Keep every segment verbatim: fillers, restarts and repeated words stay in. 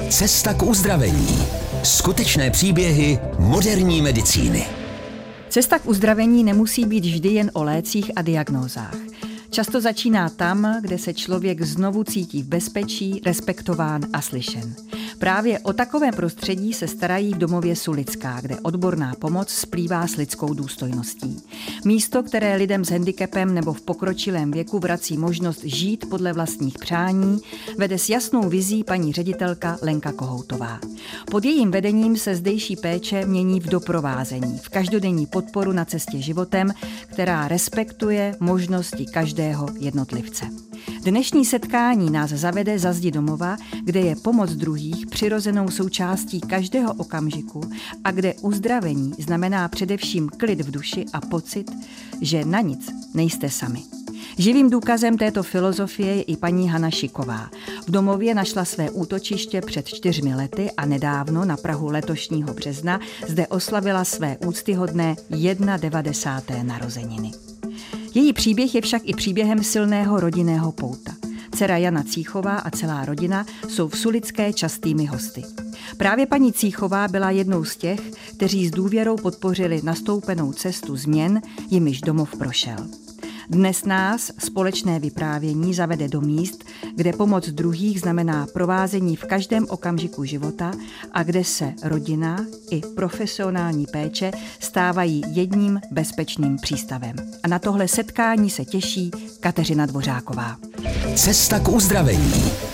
Cesta k uzdravení. Skutečné příběhy moderní medicíny. Cesta k uzdravení nemusí být vždy jen o lécích a diagnózách. Často začíná tam, kde se člověk znovu cítí v bezpečí, respektován a slyšen. Právě o takové prostředí se starají v domově Sulická, kde odborná pomoc splývá s lidskou důstojností. Místo, které lidem s handicapem nebo v pokročilém věku vrací možnost žít podle vlastních přání, vede s jasnou vizí paní ředitelka Lenka Kohoutová. Pod jejím vedením se zdejší péče mění v doprovázení, v každodenní podporu na cestě životem, která respektuje možnosti každého jednotlivce. Dnešní setkání nás zavede za zdi domova, kde je pomoc druhých přirozenou součástí každého okamžiku a kde uzdravení znamená především klid v duši a pocit, že na nic nejste sami. Živým důkazem této filozofie je i paní Hana Šiková. V domově našla své útočiště před čtyřmi lety a nedávno na prahu letošního března zde oslavila své úctyhodné devadesáté první narozeniny. Její příběh je však i příběhem silného rodinného pouta. Dcera Jana Cíchová a celá rodina jsou v Sulické častými hosty. Právě paní Cíchová byla jednou z těch, kteří s důvěrou podpořili nastoupenou cestu změn, jimiž domov prošel. Dnes nás společné vyprávění zavede do míst, kde pomoc druhých znamená provázení v každém okamžiku života a kde se rodina i profesionální péče stávají jedním bezpečným přístavem. A na tohle setkání se těší Kateřina Dvořáková. Cesta k uzdravení.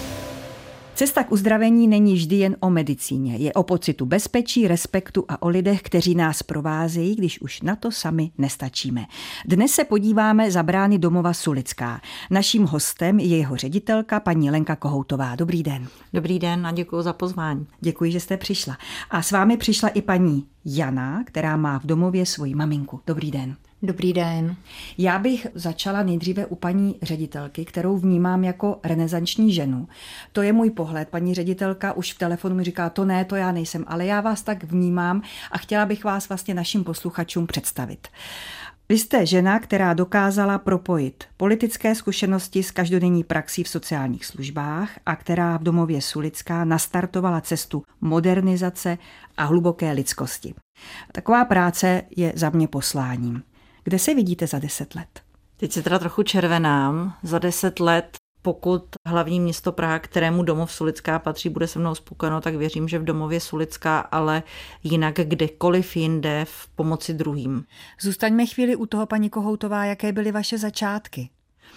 Cesta k uzdravení není vždy jen o medicíně. Je o pocitu bezpečí, respektu a o lidech, kteří nás provázejí, když už na to sami nestačíme. Dnes se podíváme za brány domova Sulická. Naším hostem je jeho ředitelka, paní Lenka Kohoutová. Dobrý den. Dobrý den a děkuji za pozvání. Děkuji, že jste přišla. A s vámi přišla i paní Jana, která má v domově svoji maminku. Dobrý den. Dobrý den. Já bych začala nejdříve u paní ředitelky, kterou vnímám jako renesanční ženu. To je můj pohled. Paní ředitelka už v telefonu mi říká, to ne, to já nejsem, ale já vás tak vnímám a chtěla bych vás vlastně našim posluchačům představit. Vy jste žena, která dokázala propojit politické zkušenosti s každodenní praxí v sociálních službách a která v domově Sulická nastartovala cestu modernizace a hluboké lidskosti. Taková práce je za mě posláním. Kde se vidíte za deset let? Teď se teda trochu červenám. Za deset let, pokud hlavní město Praha, kterému domov Sulická patří, bude se mnou spokojeno, tak věřím, že v domově Sulická, ale jinak kdekoliv jinde v pomoci druhým. Zůstaňme chvíli u toho, paní Kohoutová, jaké byly vaše začátky?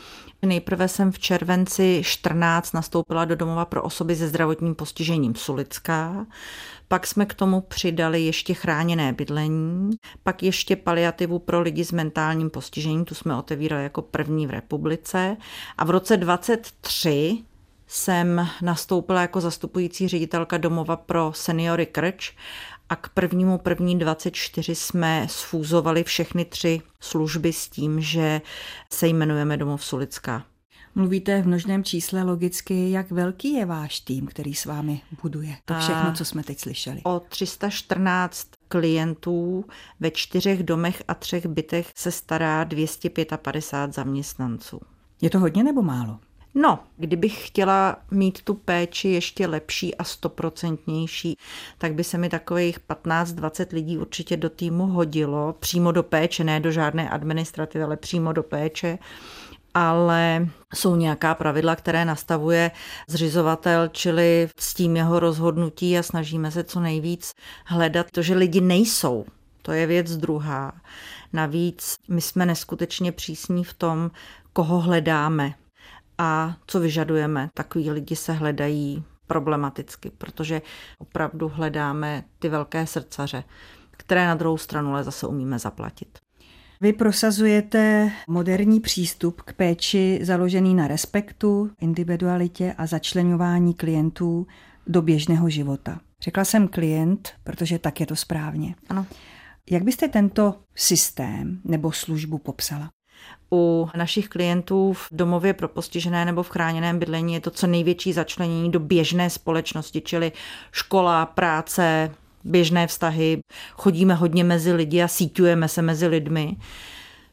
Nejprve jsem v červenci čtrnáct nastoupila do domova pro osoby se zdravotním postižením Sulická, pak jsme k tomu přidali ještě chráněné bydlení, pak ještě paliativu pro lidi s mentálním postižením, tu jsme otevírali jako první v republice a v roce dvacet tři jsem nastoupila jako zastupující ředitelka domova pro seniory Krč a k prvnímu první dvacet čtyři jsme sfúzovali všechny tři služby s tím, že se jmenujeme domov Sulická. Mluvíte v množném čísle logicky, jak velký je váš tým, který s vámi buduje to všechno, co jsme teď slyšeli? O tři sta čtrnáct klientů ve čtyřech domech a třech bytech se stará dvě stě padesát pět zaměstnanců. Je to hodně nebo málo? No, kdybych chtěla mít tu péči ještě lepší a stoprocentnější, tak by se mi takových patnáct dvacet lidí určitě do týmu hodilo, přímo do péče, ne do žádné administrativy, ale přímo do péče. Ale jsou nějaká pravidla, které nastavuje zřizovatel, čili s tím jeho rozhodnutí a snažíme se co nejvíc hledat to, že lidi nejsou. To je věc druhá. Navíc my jsme neskutečně přísní v tom, koho hledáme a co vyžadujeme. Takový lidi se hledají problematicky, protože opravdu hledáme ty velké srdcaře, které na druhou stranu ale zase umíme zaplatit. Vy prosazujete moderní přístup k péči založený na respektu, individualitě a začleňování klientů do běžného života. Řekla jsem klient, protože tak je to správně. Ano. Jak byste tento systém nebo službu popsala? U našich klientů v domově pro postižené nebo v chráněném bydlení je to co největší začlenění do běžné společnosti, čili škola, práce, běžné vztahy, chodíme hodně mezi lidi a síťujeme se mezi lidmi.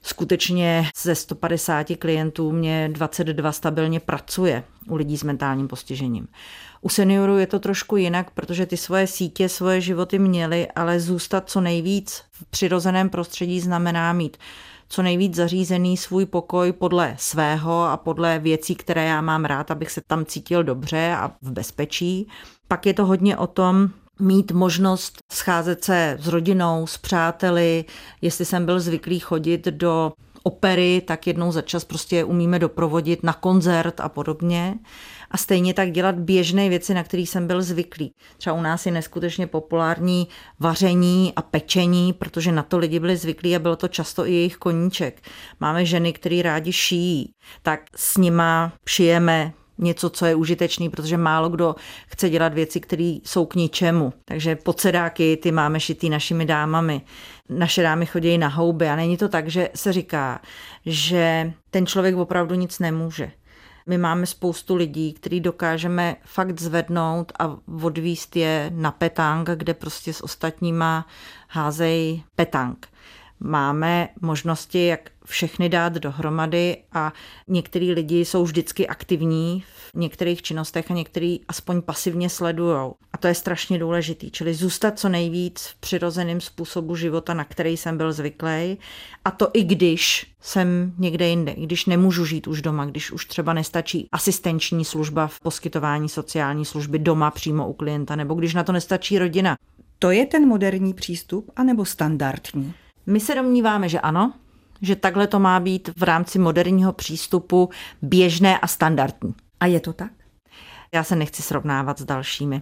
Skutečně ze sto padesáti klientů mě dvacet dva stabilně pracuje u lidí s mentálním postižením. U seniorů je to trošku jinak, protože ty svoje sítě, svoje životy měli, ale zůstat co nejvíc v přirozeném prostředí znamená mít co nejvíc zařízený svůj pokoj podle svého a podle věcí, které já mám rád, abych se tam cítil dobře a v bezpečí. Pak je to hodně o tom, mít možnost scházet se s rodinou, s přáteli, jestli jsem byl zvyklý chodit do opery, tak jednou za čas prostě umíme doprovodit na koncert a podobně. A stejně tak dělat běžné věci, na které jsem byl zvyklý. Třeba u nás je neskutečně populární vaření a pečení, protože na to lidi byli zvyklí a bylo to často i jejich koníček. Máme ženy, které rádi šijí, tak s nima šijeme něco, co je užitečný, protože málo kdo chce dělat věci, které jsou k ničemu. Takže podsedáky ty máme šitý našimi dámami. Naše dámy chodí na houby a není to tak, že se říká, že ten člověk opravdu nic nemůže. My máme spoustu lidí, který dokážeme fakt zvednout a odvízt je na petang, kde prostě s ostatníma házejí petang. Máme možnosti, jak všechny dát dohromady a některý lidi jsou vždycky aktivní v některých činnostech a některý aspoň pasivně sledujou. A to je strašně důležitý, čili zůstat co nejvíc v přirozeném způsobu života, na který jsem byl zvyklý. A to i když jsem někde jinde, když nemůžu žít už doma, když už třeba nestačí asistenční služba v poskytování sociální služby doma přímo u klienta, nebo když na to nestačí rodina. To je ten moderní přístup, anebo standardní? My se domníváme, že ano, že takhle to má být v rámci moderního přístupu běžné a standardní. A je to tak? Já se nechci srovnávat s dalšími,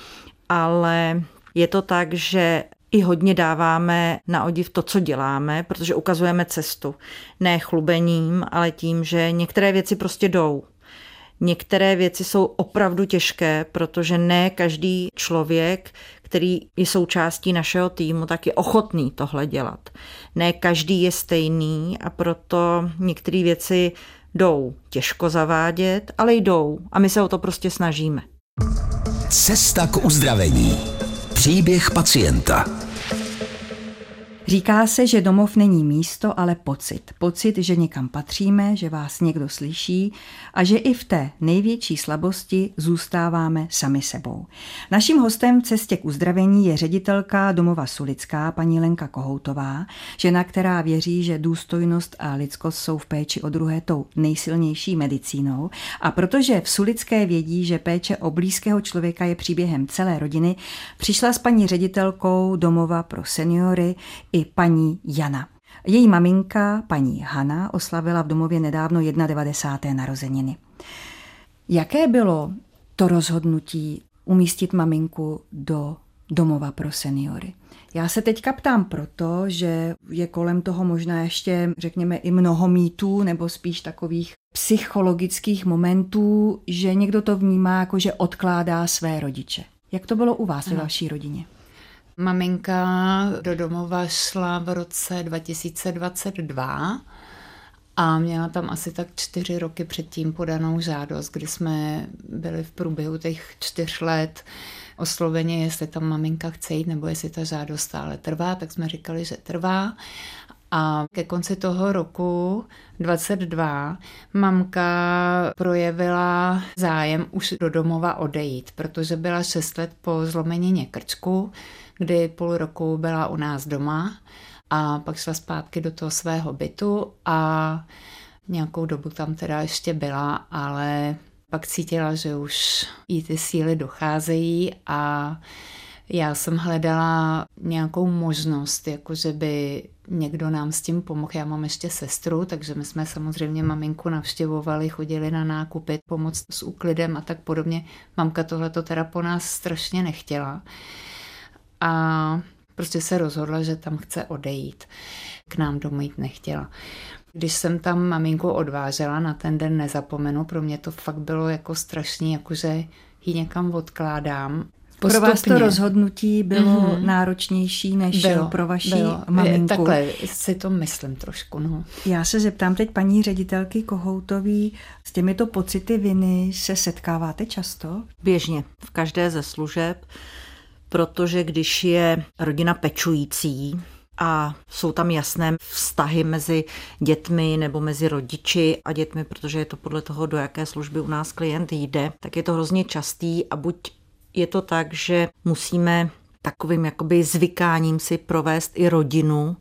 ale je to tak, že i hodně dáváme na odiv to, co děláme, protože ukazujeme cestu. Ne chlubením, ale tím, že některé věci prostě jdou. Některé věci jsou opravdu těžké, protože ne každý člověk, který je součástí našeho týmu, tak je ochotný tohle dělat. Ne každý je stejný a proto některé věci jdou těžko zavádět, ale jdou a my se o to prostě snažíme. Cesta k uzdravení. Příběh pacienta. Říká se, že domov není místo, ale pocit. Pocit, že někam patříme, že vás někdo slyší a že i v té největší slabosti zůstáváme sami sebou. Naším hostem v cestě k uzdravení je ředitelka domova Sulická, paní Lenka Kohoutová, žena, která věří, že důstojnost a lidskost jsou v péči o druhé tou nejsilnější medicínou. A protože v Sulické vědí, že péče o blízkého člověka je příběhem celé rodiny, přišla s paní ředitelkou domova pro seniory i paní Jana. Její maminka, paní Hana, oslavila v domově nedávno devadesáté jedna narozeniny. Jaké bylo to rozhodnutí umístit maminku do domova pro seniory? Já se teďka ptám proto, že je kolem toho možná ještě, řekněme, i mnoho mýtů nebo spíš takových psychologických momentů, že někdo to vnímá jako, že odkládá své rodiče. Jak to bylo u vás ve vaší rodině? Maminka do domova šla v roce dva tisíce dvacet dva a měla tam asi tak čtyři roky předtím podanou žádost, kdy jsme byli v průběhu těch čtyř let osloveni, jestli tam maminka chce jít, nebo jestli ta žádost stále trvá, tak jsme říkali, že trvá. A ke konci toho roku dvacet dva mamka projevila zájem už do domova odejít, protože byla šest let po zlomenině krčku, kdy půl roku byla u nás doma a pak šla zpátky do toho svého bytu a nějakou dobu tam teda ještě byla, ale pak cítila, že už jí ty síly docházejí a já jsem hledala nějakou možnost, jakože by někdo nám s tím pomohl. Já mám ještě sestru, takže my jsme samozřejmě maminku navštěvovali, chodili na nákupy, pomoct s úklidem a tak podobně. Mamka tohleto teda po nás strašně nechtěla. A prostě se rozhodla, že tam chce odejít. K nám domů jít nechtěla. Když jsem tam maminku odvážela, na ten den nezapomenu, pro mě to fakt bylo jako strašný, jakože ji někam odkládám. Postupně. Pro vás to rozhodnutí bylo mm-hmm. náročnější než bylo, pro vaši bylo. maminku. Takhle si to myslím trošku. No. Já se zeptám teď paní ředitelky Kohoutový, s těmito pocity viny se setkáváte často? Běžně, v každé ze služeb, protože když je rodina pečující, a jsou tam jasné vztahy mezi dětmi nebo mezi rodiči a dětmi, protože je to podle toho, do jaké služby u nás klient jde, tak je to hrozně častý a buď je to tak, že musíme takovým jakoby zvykáním si provést i rodinu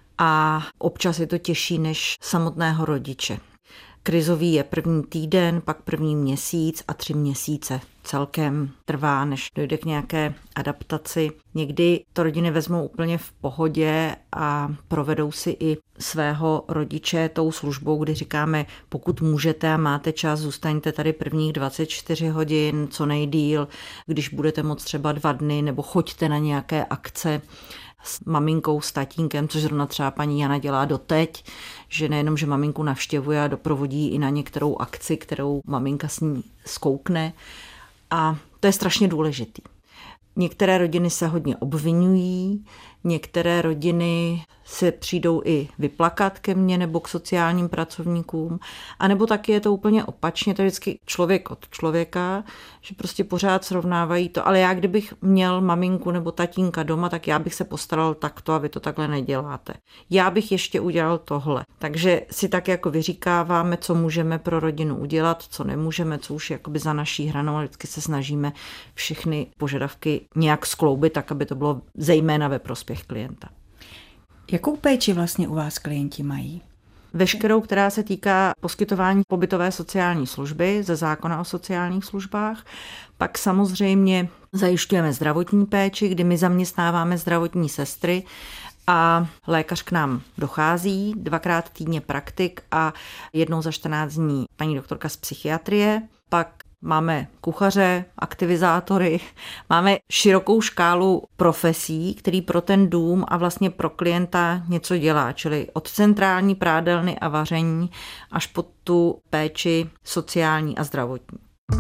a občas je to těžší než samotného rodiče. Krizový je první týden, pak první měsíc a tři měsíce celkem trvá, než dojde k nějaké adaptaci. Někdy to rodiny vezmou úplně v pohodě a provedou si i svého rodiče tou službou, kdy říkáme, pokud můžete a máte čas, zůstaňte tady prvních dvacet čtyři hodin, co nejdýl, když budete moct třeba dva dny, nebo choďte na nějaké akce s maminkou, s tatínkem, což zrovna třeba paní Jana dělá doteď, že nejenom, že maminku navštěvuje a doprovodí i na některou akci, kterou maminka s ní zkoukne. A to je strašně důležitý. Některé rodiny se hodně obvinují, některé rodiny se přijdou i vyplakat ke mně nebo k sociálním pracovníkům, anebo taky je to úplně opačně, to je vždycky člověk od člověka, že prostě pořád srovnávají to, ale já kdybych měl maminku nebo tatínka doma, tak já bych se postaral takto a vy to takhle neděláte. Já bych ještě udělal tohle. Takže si tak jako vyříkáváme, co můžeme pro rodinu udělat, co nemůžeme, co už je jakoby za naší hranou, ale vždycky se snažíme všechny požadavky nějak skloubit, tak aby to bylo zejména ve prospěch klienta. Jakou péči vlastně u vás klienti mají? Veškerou, která se týká poskytování pobytové sociální služby ze zákona o sociálních službách. Pak samozřejmě zajišťujeme zdravotní péči, kdy my zaměstnáváme zdravotní sestry a lékař k nám dochází, dvakrát týdně praktik a jednou za čtrnáct dní paní doktorka z psychiatrie. Pak máme kuchaře, aktivizátory, máme širokou škálu profesí, který pro ten dům a vlastně pro klienta něco dělá, čili od centrální prádelny a vaření až po tu péči sociální a zdravotní.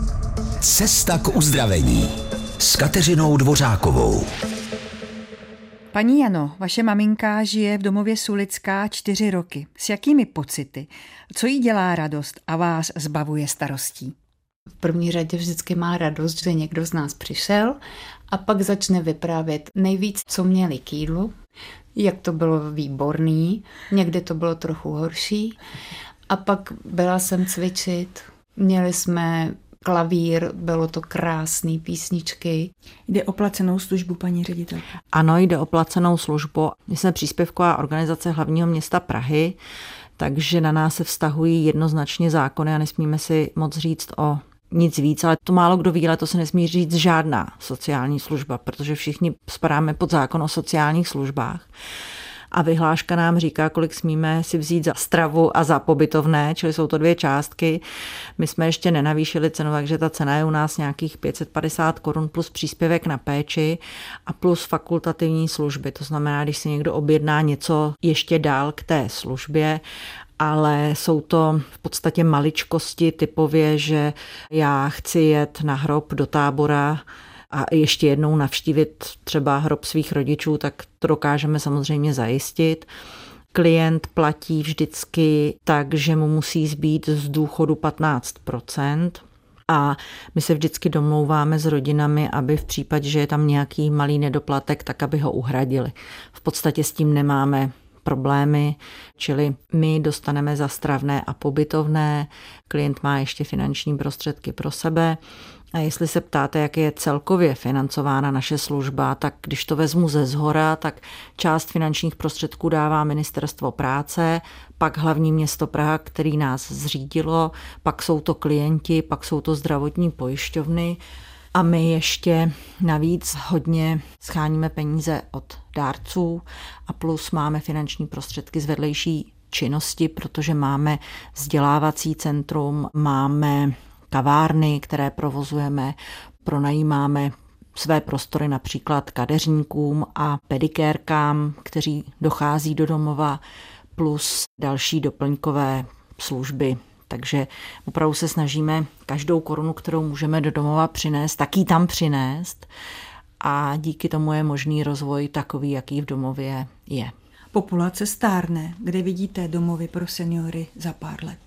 Cesta k uzdravení s Kateřinou Dvořákovou. Paní Jano, vaše maminka žije v domově Sulická čtyři roky. S jakými pocity? Co jí dělá radost a vás zbavuje starostí? V první řadě vždycky má radost, že někdo z nás přišel a pak začne vyprávět nejvíc, co měli k jídlu, jak to bylo výborný, někdy to bylo trochu horší. A pak byla jsem cvičit, měli jsme klavír, bylo to krásný písničky. Jde o placenou službu, paní ředitelka? Ano, jde o placenou službu. My jsme příspěvková organizace hlavního města Prahy, takže na nás se vztahují jednoznačně zákony a nesmíme si moc říct o nic víc, ale to málo kdo ví, ale to se nesmí říct žádná sociální služba, protože všichni spadáme pod zákon o sociálních službách. A vyhláška nám říká, kolik smíme si vzít za stravu a za pobytovné, čili jsou to dvě částky. My jsme ještě nenavýšili cenu, takže ta cena je u nás nějakých pět set padesát korun plus příspěvek na péči a plus fakultativní služby. To znamená, když si někdo objedná něco ještě dál k té službě, ale jsou to v podstatě maličkosti typově, že já chci jet na hrob do Tábora a ještě jednou navštívit třeba hrob svých rodičů, tak to dokážeme samozřejmě zajistit. Klient platí vždycky tak, že mu musí zbýt z důchodu patnáct procent. A my se vždycky domlouváme s rodinami, aby v případě, že je tam nějaký malý nedoplatek, tak aby ho uhradili. V podstatě s tím nemáme problémy, čili my dostaneme za stravné a pobytovné, klient má ještě finanční prostředky pro sebe. A jestli se ptáte, jak je celkově financována naše služba, tak když to vezmu ze zhora, tak část finančních prostředků dává Ministerstvo práce, pak hlavní město Praha, který nás zřídilo, pak jsou to klienti, pak jsou to zdravotní pojišťovny a my ještě navíc hodně scháníme peníze od dárců a plus máme finanční prostředky z vedlejší činnosti, protože máme vzdělávací centrum, máme kavárny, které provozujeme, pronajímáme své prostory například kadeřníkům a pedikérkám, kteří dochází do domova, plus další doplňkové služby. Takže opravdu se snažíme každou korunu, kterou můžeme do domova přinést, tak ji tam přinést a díky tomu je možný rozvoj takový, jaký v domově je. Populace stárne. Kde vidíte domovy pro seniory za pár let?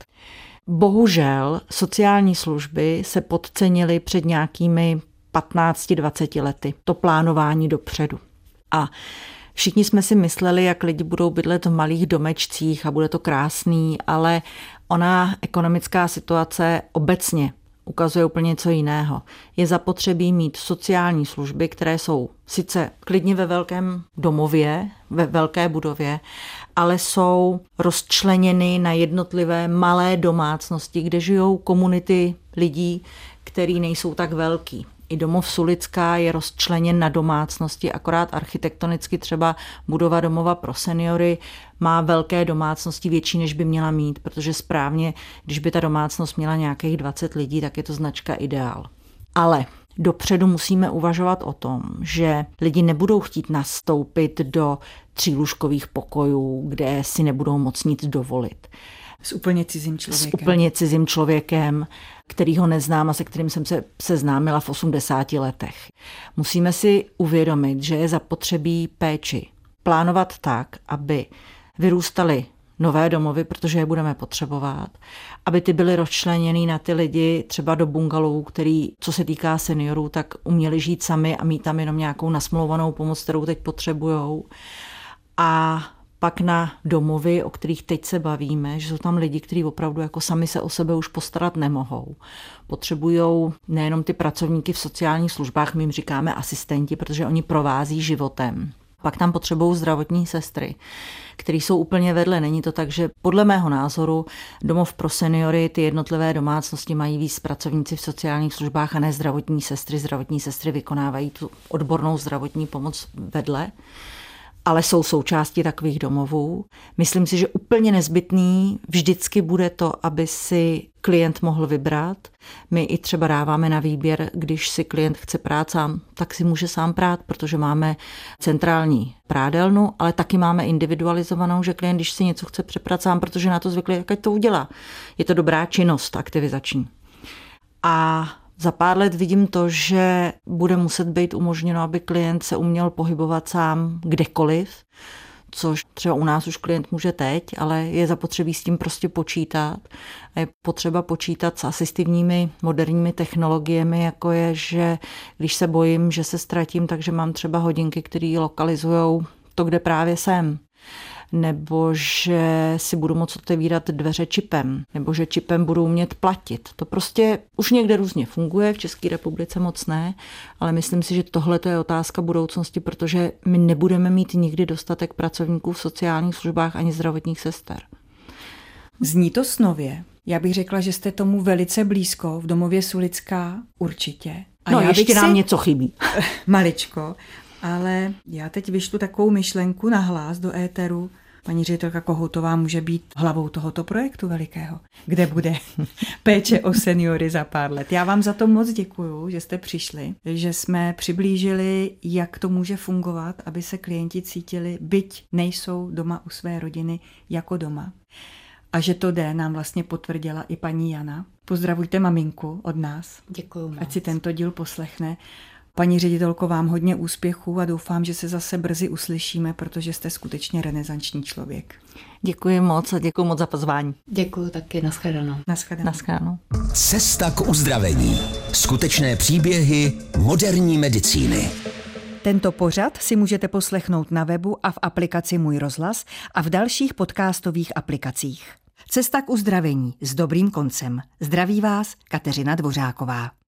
Bohužel sociální služby se podcenily před nějakými patnácti dvaceti lety. To plánování dopředu. A Všichni jsme si mysleli, jak lidi budou bydlet v malých domečcích a bude to krásný, ale ona ekonomická situace obecně ukazuje úplně něco jiného. Je zapotřebí mít sociální služby, které jsou sice klidně ve velkém domově, ve velké budově, ale jsou rozčleněny na jednotlivé malé domácnosti, kde žijou komunity lidí, který nejsou tak velký. I domov Sulická je rozčleněn na domácnosti, akorát architektonicky třeba budova domova pro seniory má velké domácnosti větší, než by měla mít, protože správně, když by ta domácnost měla nějakých dvacet lidí, tak je to značka ideál. Ale dopředu musíme uvažovat o tom, že lidi nebudou chtít nastoupit do třílůžkových pokojů, kde si nebudou moc nic dovolit. S úplně cizím člověkem. S úplně cizím člověkem, který ho neznám a se kterým jsem se seznámila v osmdesáti letech. Musíme si uvědomit, že je zapotřebí péči plánovat tak, aby vyrůstaly nové domovy, protože je budeme potřebovat, aby ty byly rozčleněný na ty lidi třeba do bungalovů, který, co se týká seniorů, tak uměli žít sami a mít tam jenom nějakou nasmlouvanou pomoc, kterou teď potřebujou. A pak na domovy, o kterých teď se bavíme, že jsou tam lidi, kteří opravdu jako sami se o sebe už postarat nemohou. Potřebují nejenom ty pracovníky v sociálních službách, my jim říkáme asistenti, protože oni provází životem. Pak tam potřebují zdravotní sestry, které jsou úplně vedle. Není to tak, že podle mého názoru domov pro seniory, ty jednotlivé domácnosti mají víc pracovníci v sociálních službách a ne zdravotní sestry. Zdravotní sestry vykonávají tu odbornou zdravotní pomoc vedle, ale jsou součástí takových domovů. Myslím si, že úplně nezbytný vždycky bude to, aby si klient mohl vybrat. My i třeba dáváme na výběr, když si klient chce prát sám, tak si může sám prát, protože máme centrální prádelnu, ale taky máme individualizovanou, že klient, když si něco chce přeprat sám, protože na to zvyklý, jak ať to udělá. Je to dobrá činnost aktivizační. A za pár let vidím to, že bude muset být umožněno, aby klient se uměl pohybovat sám kdekoliv, což třeba u nás už klient může teď, ale je zapotřebí s tím prostě počítat. A je potřeba počítat s asistivními moderními technologiemi, jako je, že když se bojím, že se ztratím, takže mám třeba hodinky, které lokalizujou to, kde právě jsem. Nebo že si budu moct otevírat dveře čipem, nebo že čipem budu umět platit. To prostě už někde různě funguje, v České republice moc ne, ale myslím si, že tohle je otázka budoucnosti, protože my nebudeme mít nikdy dostatek pracovníků v sociálních službách ani zdravotních sester. Zní to snově. Já bych řekla, že jste tomu velice blízko, v domově Sulická určitě. A no, já ještě nám si... něco chybí. Maličko. Ale já teď vyšlu takovou myšlenku na hlas do éteru. Paní ředitelka Kohoutová může být hlavou tohoto projektu velikého, kde bude péče o seniory za pár let. Já vám za to moc děkuju, že jste přišli, že jsme přiblížili, jak to může fungovat, aby se klienti cítili, byť nejsou doma u své rodiny, jako doma. A že to jde, nám vlastně potvrdila i paní Jana. Pozdravujte maminku od nás. Děkuju moc. Ať si tento díl poslechne. Paní ředitelko, vám hodně úspěchů a doufám, že se zase brzy uslyšíme, protože jste skutečně renesanční člověk. Děkuji moc a děkuji moc za pozvání. Děkuji taky, nashledanou. Nashledanou. Nashledanou. Cesta k uzdravení. Skutečné příběhy moderní medicíny. Tento pořad si můžete poslechnout na webu a v aplikaci Můj rozhlas a v dalších podcastových aplikacích. Cesta k uzdravení s dobrým koncem. Zdraví vás Kateřina Dvořáková.